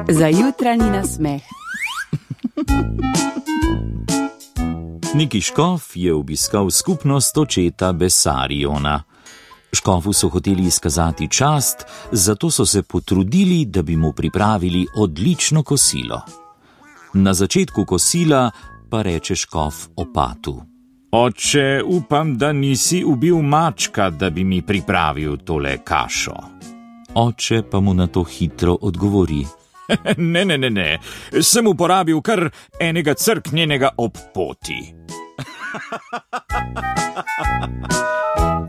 Za jutranji nasmeh. Neki škof je obiskal skupnost očeta Besariona. Škofu so hoteli izkazati čast, zato so se potrudili, da bi mu pripravili odlično kosilo. Na začetku kosila pa reče škof opatu: Oče, upam, da nisi ubil mačka, da bi mi pripravil tole kašo. Oče pa mu na to hitro odgovori: Ne, sem uporabil kar enega crknjenega ob poti.